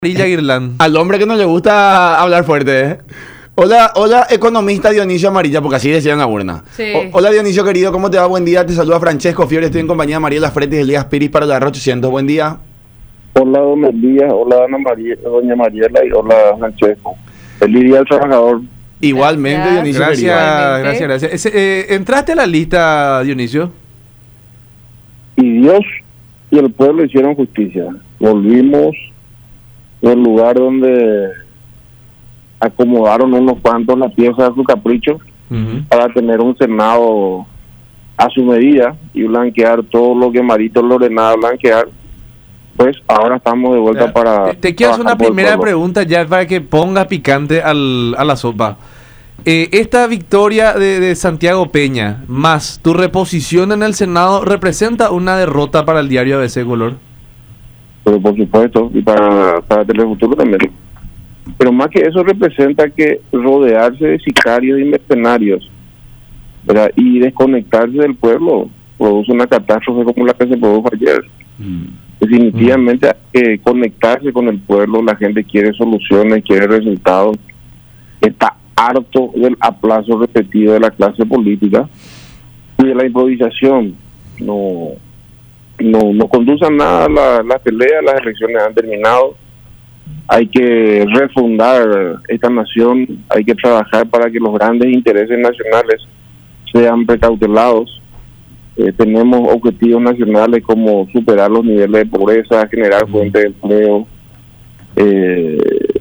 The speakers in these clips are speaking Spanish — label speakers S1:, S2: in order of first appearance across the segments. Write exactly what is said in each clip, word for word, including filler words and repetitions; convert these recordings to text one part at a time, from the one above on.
S1: Marilla Girland.
S2: Al hombre que no le gusta hablar fuerte, ¿eh? Hola, hola, economista Dionisio Amarilla, porque así decían la urna.
S3: Sí.
S2: O- hola Dionisio querido, ¿cómo te va? Buen día, te saluda Francesco Fiore, estoy en compañía de Mariela Fretes y Elías Piris para la R ochocientos. Buen día.
S4: Hola, don Elías, hola, Ana María, doña Mariela y hola, Francesco. Feliz día del trabajador.
S2: Igualmente,
S3: Gracias.
S2: Dionisio
S1: Gracias,
S2: querido.
S3: Igualmente.
S1: gracias, gracias. Ese, eh, ¿Entraste a la lista, Dionisio?
S4: Y Dios y el pueblo hicieron justicia. Volvimos del lugar donde acomodaron unos cuantos la pieza a su capricho
S1: Uh-huh.
S4: para tener un Senado a su medida y blanquear todo lo que Marito Lorenada blanquear. Pues ahora estamos de vuelta
S1: Ya,
S4: para...
S1: Te, te quiero hacer una
S4: trabajar por el
S1: primera
S4: pueblo.
S1: pregunta ya para que ponga picante al, a la sopa. Eh, esta victoria de, de Santiago Peña, más tu reposición en el Senado, ¿representa una derrota para el diario A B C Color?
S4: Pero por supuesto, y para, para Telefuturo también. Pero más que eso representa que rodearse de sicarios y mercenarios, ¿verdad? Y desconectarse del pueblo produce una catástrofe como la que se produjo ayer. Definitivamente hay que conectarse con el pueblo, la gente quiere soluciones, quiere resultados, está harto del aplazo repetido de la clase política y de la improvisación. No no, no conduce a nada la, la pelea, las elecciones han terminado, hay que refundar esta nación, hay que trabajar para que los grandes intereses nacionales sean precautelados. Eh, tenemos objetivos nacionales como superar los niveles de pobreza, generar fuentes de empleo, eh,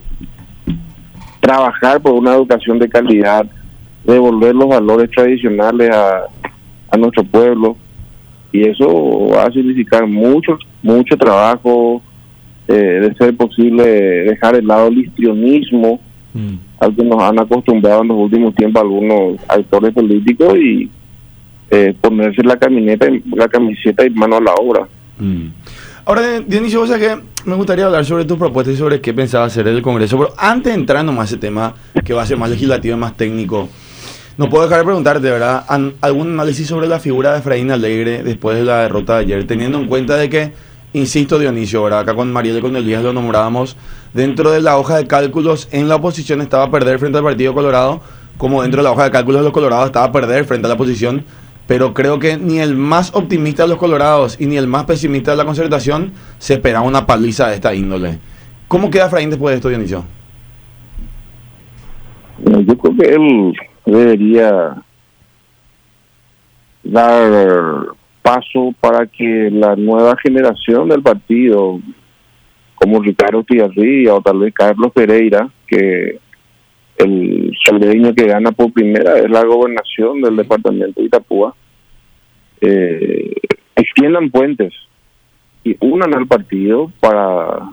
S4: trabajar por una educación de calidad, devolver los valores tradicionales a, a nuestro pueblo, y eso va a significar mucho, mucho trabajo, eh, de ser posible dejar de lado el histrionismo
S1: Mm.
S4: al que nos han acostumbrado en los últimos tiempos algunos actores políticos y eh, ponerse la camiseta, la camiseta y mano a la obra.
S1: Mm.
S2: Ahora, Dionisio, vos sabés que me gustaría hablar sobre tus propuestas y sobre qué pensaba hacer el Congreso, pero antes de entrar nomás a ese tema, que va a ser más legislativo y más técnico, no puedo dejar de preguntarte, ¿verdad? An- ¿Algún análisis sobre la figura de Efraín Alegre después de la derrota de ayer? Teniendo en cuenta de que, insisto, Dionisio, ¿verdad? Acá con Mariela y con Elías lo nombrábamos, dentro de la hoja de cálculos en la oposición estaba a perder frente al Partido Colorado, como dentro de la hoja de cálculos de los Colorados estaba a perder frente a la oposición, pero creo que ni el más optimista de los Colorados y ni el más pesimista de la Concertación se esperaba una paliza de esta índole. ¿Cómo queda Efraín después de esto, Dionisio?
S4: Bueno, yo creo que él debería dar paso para que la nueva generación del partido, como Ricardo Tiarría o tal vez Carlos Pereira, que el salvadoreño que gana por primera vez la gobernación del departamento de Itapúa, eh, extiendan puentes y unan al partido para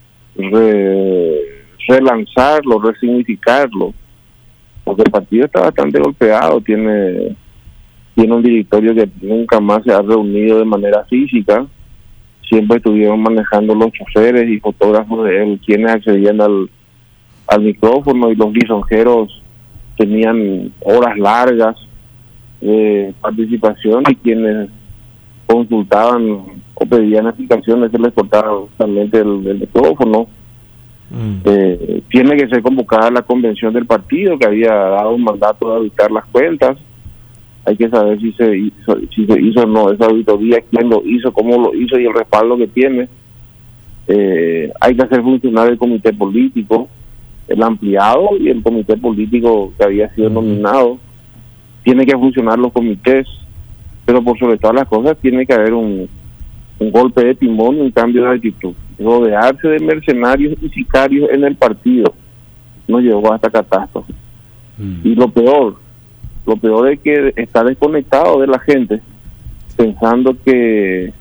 S4: re, relanzarlo, resignificarlo, porque el partido está bastante golpeado, tiene tiene un directorio que nunca más se ha reunido de manera física, siempre estuvieron manejando los choferes y fotógrafos de él, quienes accedían al, al micrófono, y los lisonjeros tenían horas largas de participación, y quienes consultaban o pedían explicaciones se les cortaba totalmente el, el micrófono.
S1: Mm.
S4: Eh, tiene que ser convocada la convención del partido, que había dado un mandato de auditar las cuentas. Hay que saber si se hizo, si se hizo o no esa auditoría, quién lo hizo, cómo lo hizo y el respaldo que tiene. Eh, hay que hacer funcionar el comité político, el ampliado y el comité político que había sido nominado. Tiene que funcionar los comités, pero por sobre todas las cosas tiene que haber un, un golpe de timón y un cambio de actitud. Rodearse de mercenarios y sicarios en el partido nos llevó a esta catástrofe.
S1: Mm.
S4: Y lo peor, lo peor es que está desconectado de la gente, pensando que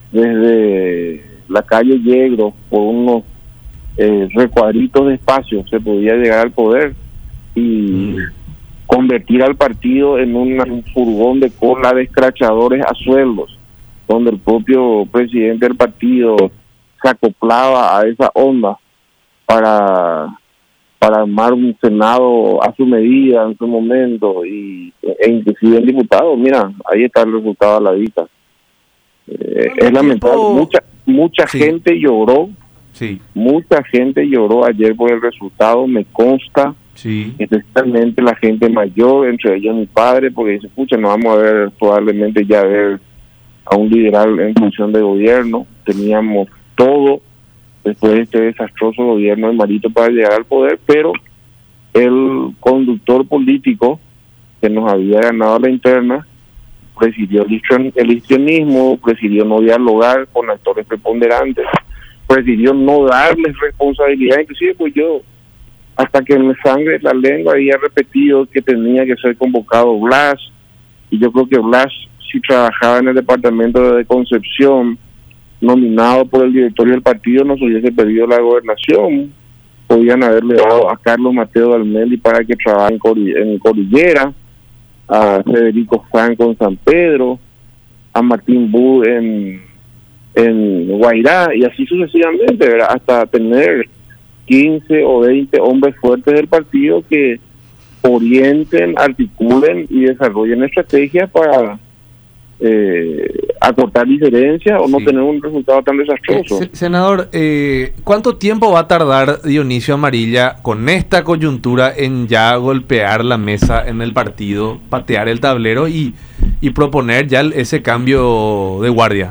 S4: desde la calle Yegro, por unos eh, recuadritos de espacio, se podía llegar al poder y
S1: Mm.
S4: convertir al partido en un furgón de cola de escrachadores a sueldos, donde el propio presidente del partido se acoplaba a esa onda para para armar un Senado a su medida en su momento, y e inclusive el diputado. Mira, ahí está el resultado a la vista. Eh, es lamentable.
S1: tiempo-
S4: Mucha mucha
S1: Sí.
S4: gente lloró
S1: Sí.
S4: Mucha gente lloró ayer por el resultado, me consta,
S1: Sí.
S4: especialmente la gente mayor, entre ellos mi padre, porque dice, pucha, no vamos a ver probablemente ya ver a un liberal en función de gobierno. Teníamos todo después de este desastroso gobierno de Marito para llegar al poder, pero el conductor político que nos había ganado la interna prefirió el histrion- el histrionismo, prefirió no dialogar con actores preponderantes, prefirió no darles responsabilidad. Inclusive pues yo, hasta que en la sangre, la lengua, había repetido que tenía que ser convocado Blas, y yo creo que Blas, si trabajaba en el departamento de Concepción, nominado por el directorio del partido, nos hubiese pedido la gobernación. Podían haberle dado a Carlos Mateo Dalmelli para que trabaje en, Cori- en Cordillera, a Federico Franco en San Pedro, a Martín Bu en, en Guairá, y así sucesivamente, ¿verdad? Hasta tener quince o veinte hombres fuertes del partido que orienten, articulen y desarrollen estrategias para eh, acortar diferencias o no
S1: Sí.
S4: tener un resultado tan desastroso.
S1: Eh, se- senador, eh, ¿cuánto tiempo va a tardar Dionisio Amarilla con esta coyuntura en ya golpear la mesa en el partido, patear el tablero y, y proponer ya el- ese cambio de guardia?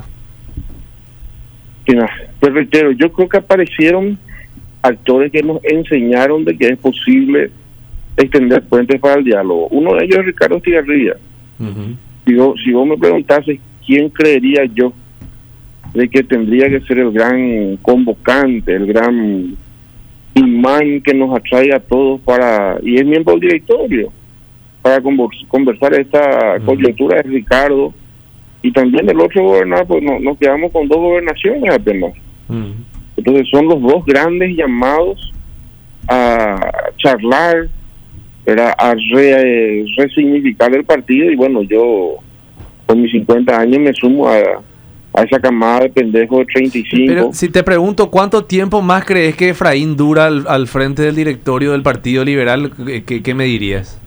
S4: Mira, te reitero, yo creo que aparecieron actores que nos enseñaron de que es posible extender puentes para el diálogo. Uno de ellos es Ricardo Estigarribia.
S1: Ujú.
S4: Si, vos- si vos me preguntases quién creería yo de que tendría que ser el gran convocante, el gran imán que nos atrae a todos para, y es miembro del directorio, para convers- conversar esta
S1: Ujú.
S4: coyuntura, es Ricardo, y también el otro gobernador, pues no, nos quedamos con dos gobernaciones apenas.
S1: Ujú.
S4: Entonces son los dos grandes llamados a charlar, era a re- resignificar el partido, y bueno, yo con mis cincuenta años me sumo a, a esa camada de pendejos de treinta y cinco.
S1: Pero si te pregunto, ¿cuánto tiempo más crees que Efraín dura al, al frente del directorio del Partido Liberal? ¿Qué, qué- qué me dirías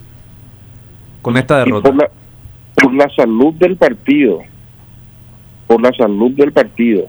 S1: con esta
S4: Y
S1: derrota?
S4: por la, por la salud del partido, por la salud del partido,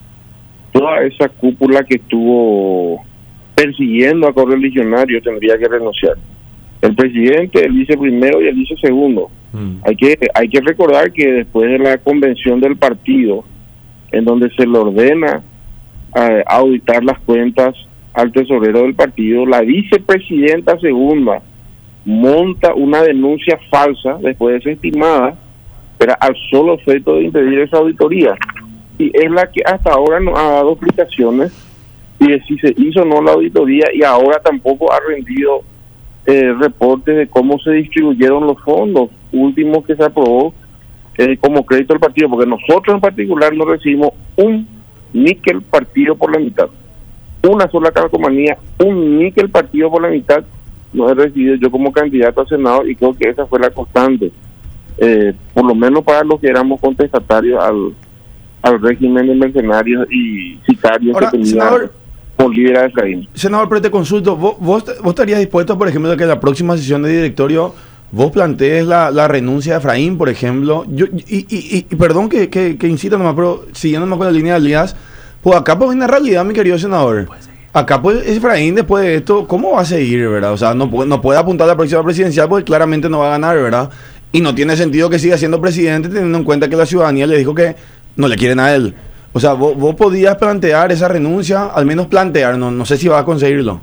S4: toda esa cúpula que estuvo persiguiendo a correligionarios tendría que renunciar. El presidente, el viceprimero y el vicesegundo.
S1: Mm.
S4: Hay que hay que recordar que después de la convención del partido, en donde se le ordena eh, auditar las cuentas al tesorero del partido, la vicepresidenta segunda monta una denuncia falsa después de ser estimada, pero al solo efecto de impedir esa auditoría. Y es la que hasta ahora no ha dado explicaciones y de si se hizo o no la auditoría, y ahora tampoco ha rendido eh, reportes de cómo se distribuyeron los fondos últimos que se aprobó eh, como crédito al partido, porque nosotros en particular no recibimos un níquel partido por la mitad, una sola calcomanía, un níquel partido por la mitad no he recibido yo como candidato a Senado, y creo que esa fue la constante, eh, por lo menos para los que éramos contestatarios al, al régimen de mercenarios y sicarios.
S2: Ahora,
S4: que tenía
S2: senador,
S4: por líder a Efraín.
S2: Senador, pero te consulto, ¿vos, vos, vos estarías dispuesto, por ejemplo, de que en la próxima sesión de directorio vos plantees la, la renuncia de Efraín, por ejemplo? Yo, y, y, y, y perdón que, que, que incita nomás, pero siguiéndome con la línea de Elías, pues acá pues en la realidad, mi querido senador, acá pues Efraín después de esto, ¿cómo va a seguir, verdad? O sea, no puede, no puede apuntar a la próxima presidencial porque claramente no va a ganar, ¿verdad? Y no tiene sentido que siga siendo presidente teniendo en cuenta que la ciudadanía le dijo que no le quieren a él. O sea, vos, vos podías plantear esa renuncia, al menos plantear, no, no sé si va a conseguirlo.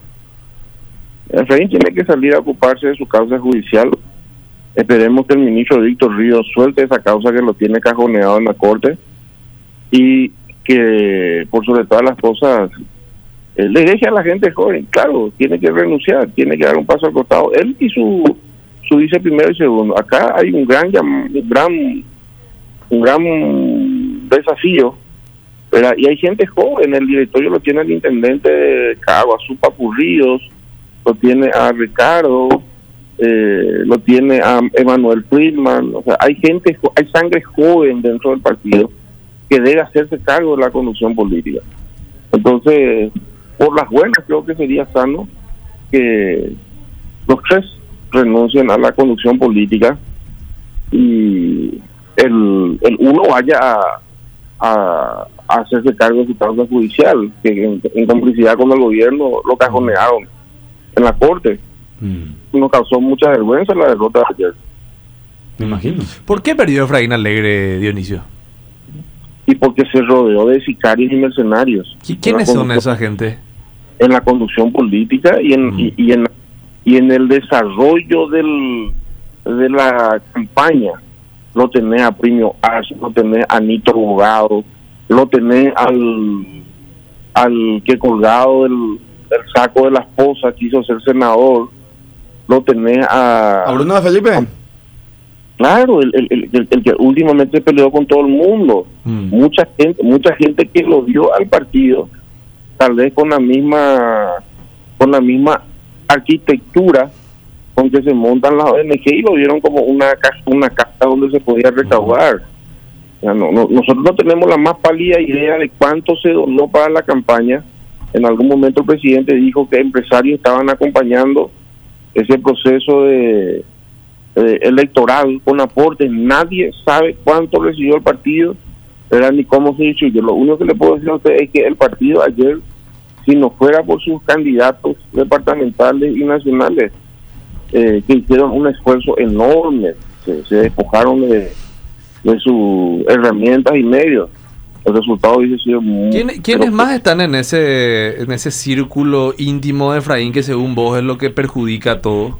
S4: Efraín tiene que salir a ocuparse de su causa judicial. Esperemos que el ministro Víctor Ríos suelte esa causa que lo tiene cajoneado en la corte, y que por sobre todas las cosas eh, le deje a la gente joven. Claro, tiene que renunciar, tiene que dar un paso al costado, él y su su viceprimero y segundo. Acá hay un gran llam- un gran un gran desafío, ¿verdad? Y hay gente joven, el directorio lo tiene el intendente de Caguazú, Papurríos, lo tiene a Ricardo, eh, lo tiene a Emanuel Friedman. O sea, hay gente, jo- hay sangre joven dentro del partido que debe hacerse cargo de la conducción política. Entonces, por las buenas, creo que sería sano que los tres renuncien a la conducción política y el, el uno vaya a, a, a hacerse cargo de su causa judicial, que en, en complicidad con el gobierno lo cajonearon en la corte. Mm. Nos causó mucha vergüenza la derrota de ayer.
S2: Me imagino.
S1: ¿Por qué perdió Efraín Alegre, Dionisio?
S4: Y porque se rodeó de sicarios y mercenarios.
S1: ¿Y quiénes son esa gente?
S4: En la conducción política y en, mm. y, y en y en el desarrollo del de la campaña. Lo tenés a Primio Arce, lo tenés a Nito Abogado, lo tenés al al que colgado del, del saco de la esposa quiso ser senador, lo tenés a...
S2: ¿A Bruno de Felipe?
S4: A, claro, el, el, el, el que últimamente peleó con todo el mundo. Mm. Mucha gente, mucha gente que lo dio al partido, tal vez con la misma con la misma arquitectura con que se montan las O N G, y lo vieron como una casa, una casa donde se podía recaudar. O sea, no, no, nosotros no tenemos la más pálida idea de cuánto se donó para la campaña. En algún momento el presidente dijo que empresarios estaban acompañando ese proceso de, de electoral con aportes. Nadie sabe cuánto recibió el partido, ¿verdad? Ni cómo se distribuyó. Lo único que le puedo decir a usted es que el partido ayer, si no fuera por sus candidatos departamentales y nacionales, eh, que hicieron un esfuerzo enorme, se, se despojaron de, de sus herramientas y medios, el resultado hubiese sido muy...
S1: ¿Quién, ¿Quiénes más están en ese en ese círculo íntimo de Efraín que según vos es lo que perjudica a todo?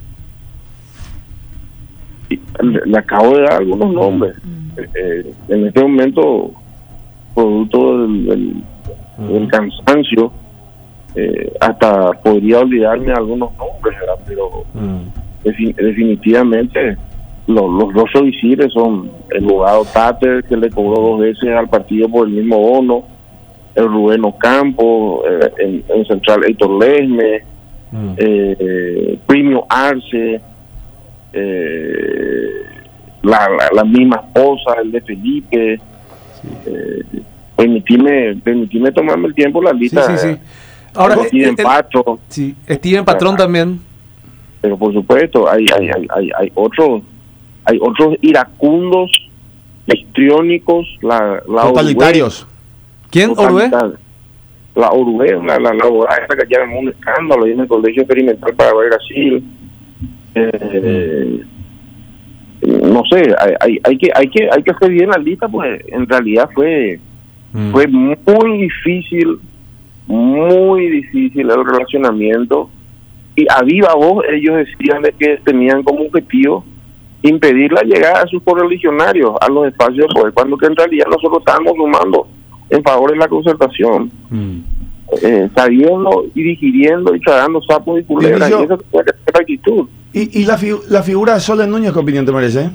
S4: Le, le acabo de dar algunos nombres. Mm. Eh, en este momento, producto del, del, mm. del cansancio, eh, hasta podría olvidarme de algunos nombres, ¿verdad? Pero mm. defin- definitivamente los, los dos visires son el abogado Tater, que le cobró dos veces al partido por el mismo bono, el Rubén Ocampo, eh, en, en Central Héctor Lesme, mm. eh, Primio Arce, eh, la, la, la misma esposa, el de Felipe. Sí. Eh, permitime, permitime tomarme el tiempo la lista.
S1: Sí, sí, sí. Ahora,
S4: Steven el, Patrón.
S1: Sí, Steven Patrón también.
S4: Pero por supuesto, hay hay hay hay, hay otros hay otros iracundos, histriónicos, la, la
S2: totalitarios.
S1: ¿Quién? ¿Orue?
S4: La Orue, la la la abogada esa que ya armó un escándalo ahí en el Colegio Experimental para Brasil. Eh, mm. No sé, hay, hay hay que hay que hay que hacer bien la lista, pues en realidad fue mm. fue muy difícil, muy difícil el relacionamiento, y a viva voz ellos decían de que tenían como objetivo impedir la llegada de sus correligionarios a los espacios de poder, cuando que en realidad nosotros estábamos sumando en favor de la concertación, mm. eh, sabiendo y digiriendo y tragando sapos y culebras, y esa fue la actitud.
S2: ¿Y, y la, fi- la figura de Soledad Núñez, qué opinión te merece?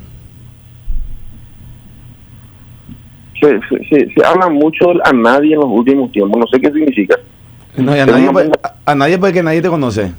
S4: Se, se, se, se habla mucho a nadie en los últimos tiempos, no sé qué significa.
S2: No, y a, nadie, puede, a, a nadie porque nadie te conoce.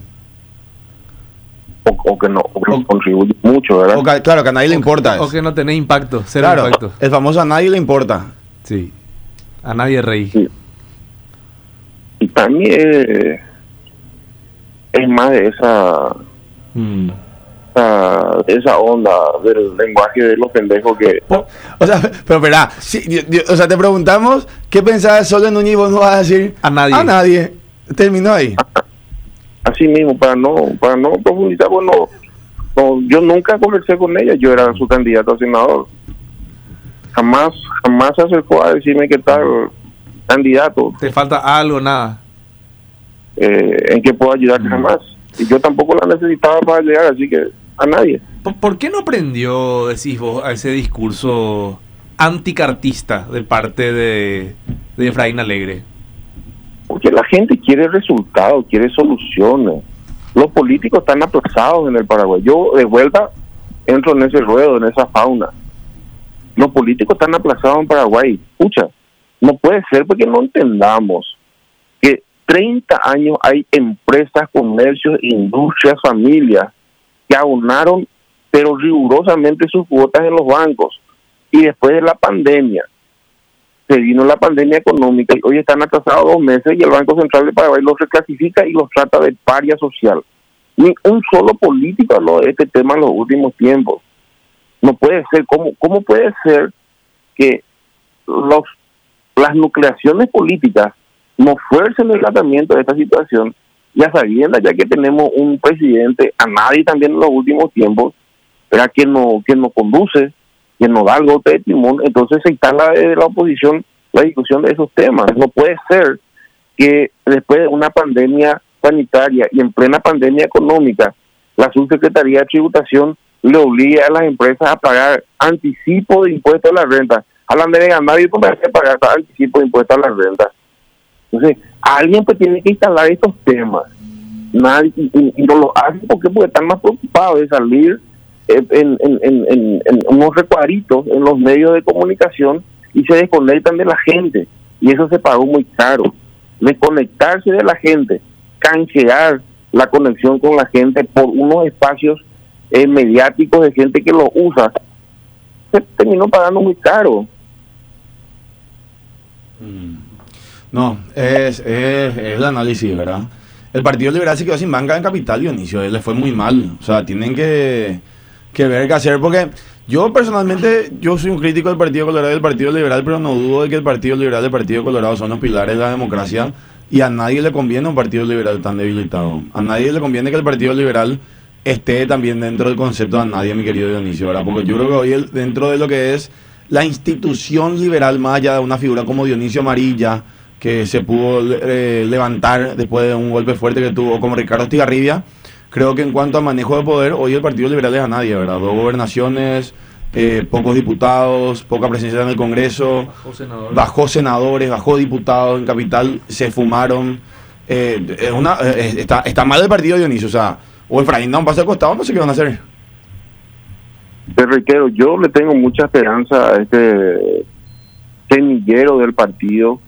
S4: O, o que no, o que no contribuye mucho, ¿verdad?
S2: O que, claro, que a nadie
S1: o
S2: le importa.
S1: Que, o que no tenés impacto, cero
S2: claro,
S1: impacto.
S2: El famoso a nadie le importa.
S1: Sí, a nadie reí.
S4: Sí. Y también eh, es más de esa... Mm. Esa, esa onda del lenguaje de los pendejos que...
S2: O sea, pero espera, sí, o sea, te preguntamos qué pensabas Soledad Núñez y vos no vas a decir
S1: a nadie.
S2: A nadie. Terminó ahí.
S4: Así mismo, para no para no profundizar, bueno, no, yo nunca conversé con ella, yo era su candidato a senador. Jamás, jamás se acercó a decirme qué tal candidato.
S1: ¿Te falta algo, nada?
S4: Eh, ¿En qué puedo ayudar? Mm. Jamás. Y yo tampoco la necesitaba para llegar, así que a nadie.
S1: ¿Por, ¿Por qué no prendió, decís vos, a ese discurso anticartista de parte de, de Efraín Alegre?
S4: Porque la gente quiere resultados, quiere soluciones. Los políticos están aplazados en el Paraguay. Yo de vuelta entro en ese ruedo, en esa fauna. Los políticos están aplazados en Paraguay. Escucha, no puede ser porque no entendamos que treinta años hay empresas, comercios, industrias, familias que abonaron pero rigurosamente sus cuotas en los bancos, y después de la pandemia se vino la pandemia económica y hoy están atrasados dos meses y el Banco Central de Paraguay los reclasifica y los trata de paria social. Ni un solo político habló de este tema en los últimos tiempos. No puede ser, ¿cómo, cómo puede ser que los las nucleaciones políticas no fuercen el tratamiento de esta situación, ya sabiendo ya que tenemos un presidente, a nadie también en los últimos tiempos, era quien no, quien nos conduce, quien nos da el golpe de timón, entonces se instala desde la oposición la discusión de esos temas. No puede ser que después de una pandemia sanitaria y en plena pandemia económica, la Subsecretaría de Tributación le obligue a las empresas a pagar anticipo de impuestos a la renta. Hablan de ganar y por qué pagar anticipo de impuestos a la renta. Entonces, alguien pues tiene que instalar estos temas. Nadie, y, y, y no lo hacen porque, porque están más preocupados de salir en, en, en, en, en unos recuadritos en los medios de comunicación y se desconectan de la gente. Y eso se pagó muy caro. Desconectarse de la gente, canjear la conexión con la gente por unos espacios eh, mediáticos de gente que lo usa, se terminó pagando muy caro.
S2: No, es, es, es el análisis, ¿verdad? El Partido Liberal se quedó sin banca en Capital, Dionisio, le fue muy mal. O sea, tienen que, que ver qué hacer, porque yo personalmente, yo soy un crítico del Partido Colorado y del Partido Liberal, pero no dudo de que el Partido Liberal y el Partido Colorado son los pilares de la democracia, y a nadie le conviene un Partido Liberal tan debilitado. A nadie le conviene que el Partido Liberal esté también dentro del concepto de a nadie, mi querido Dionisio, ¿verdad? Porque yo creo que hoy el, dentro de lo que es la institución liberal, más allá de una figura como Dionisio Amarilla, que se pudo eh, levantar después de un golpe fuerte que tuvo como Ricardo Estigarribia, creo que en cuanto a manejo de poder, hoy el Partido Liberal es a nadie, ¿verdad? Dos gobernaciones, eh, pocos diputados, poca presencia en el Congreso, bajó senadores, bajó, senadores, bajó diputados en Capital, se fumaron. Eh, es una, eh, está, está mal el partido, Dionisio, o sea, o Efraín da un paso al costado, no sé qué van a hacer.
S4: Te reitero, yo le tengo mucha esperanza a este semillero del partido,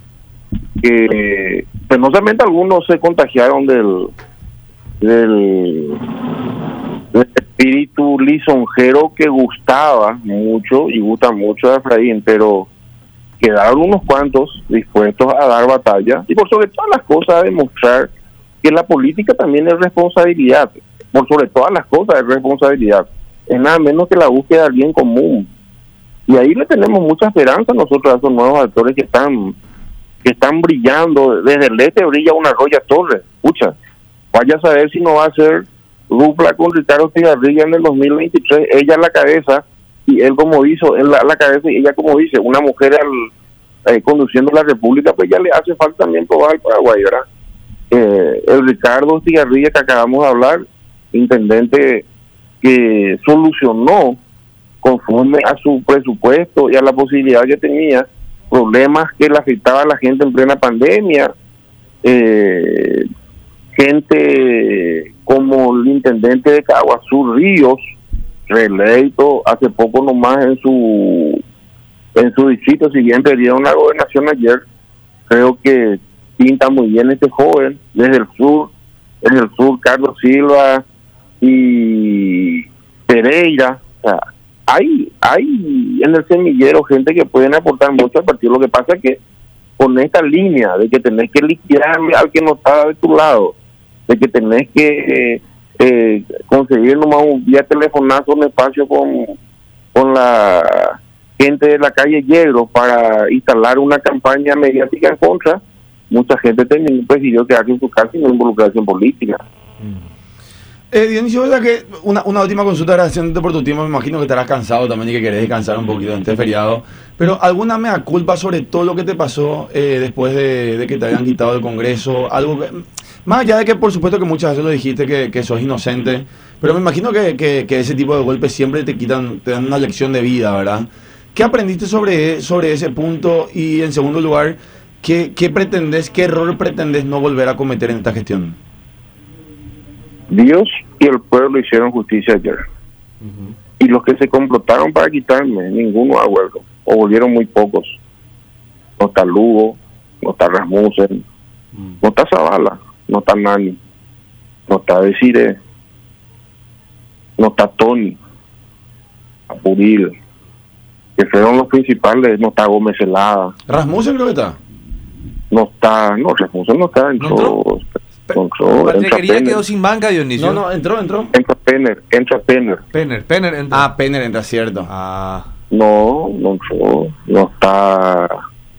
S4: que penosamente algunos se contagiaron del, del, del espíritu lisonjero que gustaba mucho y gusta mucho a Efraín, pero quedaron unos cuantos dispuestos a dar batalla y por sobre todas las cosas a demostrar que la política también es responsabilidad, por sobre todas las cosas es responsabilidad, es nada menos que la búsqueda del bien común, y ahí le tenemos mucha esperanza nosotros a esos nuevos actores que están que están brillando. Desde el este brilla una Roya Torres, escucha, vaya a saber si no va a ser dupla con Ricardo Estigarribia en el dos mil veintitrés, ella a la cabeza y él como hizo, él a la cabeza y ella como dice, una mujer al, eh, conduciendo la República, pues ya le hace falta también probar el Paraguay, ¿verdad? Eh, el Ricardo Estigarribia que acabamos de hablar, intendente que solucionó conforme a su presupuesto y a la posibilidad que tenía problemas que le afectaba a la gente en plena pandemia, eh, gente como el intendente de Caguazú Ríos, reelecto hace poco nomás en su en su distrito, si bien perdieron la gobernación ayer, creo que pinta muy bien este joven, desde el sur, desde el sur Carlos Silva y Pereira, o sea, hay hay en el semillero gente que pueden aportar mucho al partido. Lo que pasa es que con esta línea de que tenés que liquidarle al que no está de tu lado, de que tenés que eh, eh, conseguir nomás un vía telefonazo un espacio con con la gente de la calle Yegros para instalar una campaña mediática en contra, mucha gente también prefirió quedarse en su casa y no involucrarse en política.
S2: Mm. Eh, Dionisio, ¿verdad que una, una última consulta agradeciéndote por tu tiempo? Me imagino que estarás cansado también y que querés descansar un poquito en este feriado, pero ¿alguna mea culpa sobre todo lo que te pasó eh, después de, de que te habían quitado del Congreso? Algo que, más allá de que por supuesto que muchas veces lo dijiste que, que sos inocente, pero me imagino que, que, que ese tipo de golpes siempre te quitan, te dan una lección de vida, ¿verdad? ¿Qué aprendiste sobre, sobre ese punto? Y en segundo lugar, ¿qué, qué pretendés, qué error pretendés no volver a cometer en esta gestión?
S4: Dios y el pueblo hicieron justicia ayer. Uh-huh. Y los que se complotaron para quitarme, ninguno ha vuelto, o volvieron muy pocos. No está Lugo, no está Rasmussen, uh-huh. no está Zavala, no está Nani, no está Desiree, no está Tony, Apuril, que fueron los principales, no está Gómez Celada.
S2: ¿Rasmussen creo que está?
S4: No está, no, Rasmussen no está, entró... ¿No
S1: entró Patriquería quedó sin banca, Dionisio.
S2: No, no, entró, entró.
S4: Entra Penner, entra Penner.
S1: Penner, Penner entra.
S2: Ah, Penner entra, cierto.
S1: Ah.
S4: No, no entró, no está...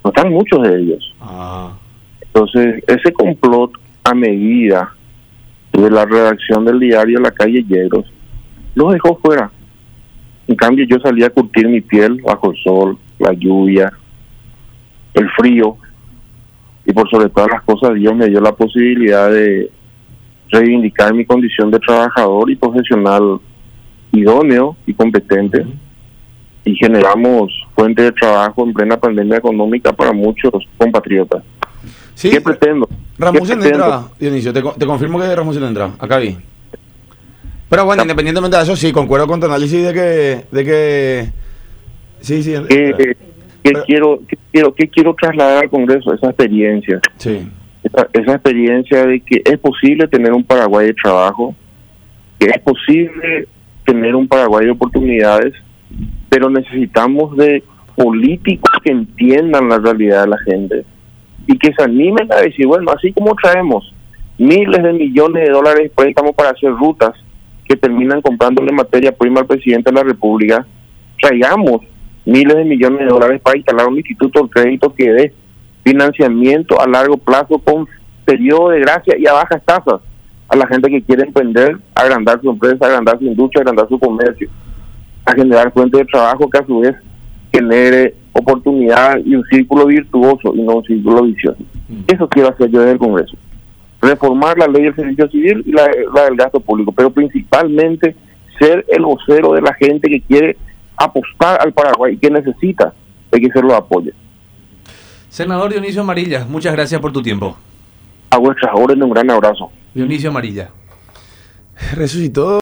S4: no están muchos de ellos.
S1: Ah.
S4: Entonces, ese complot a medida de la redacción del diario La Calle Yegros los dejó fuera. En cambio, yo salí a curtir mi piel bajo el sol, la lluvia, el frío, y por sobre todas las cosas Dios me dio la posibilidad de reivindicar mi condición de trabajador y profesional idóneo y competente, y generamos fuente de trabajo en plena pandemia económica para muchos compatriotas.
S2: Sí,
S4: ¿Qué pretendo?
S2: Rasmussen
S4: ¿Qué pretendo?
S2: entra, Dionisio, te, co- te confirmo que Rasmussen entra, acá vi. Pero bueno, independientemente de eso, sí, concuerdo con tu análisis de que... De que sí, sí.
S4: ¿Qué,
S2: entra.
S4: qué
S2: Pero-
S4: quiero, qué quiero, qué quiero trasladar al Congreso? Esa experiencia.
S2: Sí.
S4: Esa, esa experiencia de que es posible tener un Paraguay de trabajo, que es posible tener un Paraguay de oportunidades, pero necesitamos de políticos que entiendan la realidad de la gente y que se animen a decir, bueno, así como traemos miles de millones de dólares de préstamos para hacer rutas que terminan comprándole materia prima al presidente de la República, traigamos miles de millones de dólares para instalar un instituto de crédito que dé financiamiento a largo plazo con periodo de gracia y a bajas tasas a la gente que quiere emprender, agrandar su empresa, agrandar su industria, agrandar su comercio, a generar fuentes de trabajo que a su vez genere oportunidad y un círculo virtuoso y no un círculo vicioso. Eso quiero hacer yo desde el Congreso. Reformar la ley del servicio civil y la, la del gasto público, pero principalmente ser el vocero de la gente que quiere apostar al Paraguay y que necesita de que se lo apoye.
S1: Senador Dionisio Amarilla, muchas gracias por tu tiempo.
S4: A vuestras órdenes, un gran abrazo.
S1: Dionisio Amarilla.
S2: Resucitó.